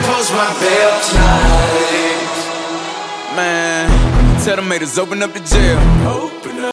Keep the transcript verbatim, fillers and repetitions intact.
post my bail tonight. Man, tell them haters open up the jail.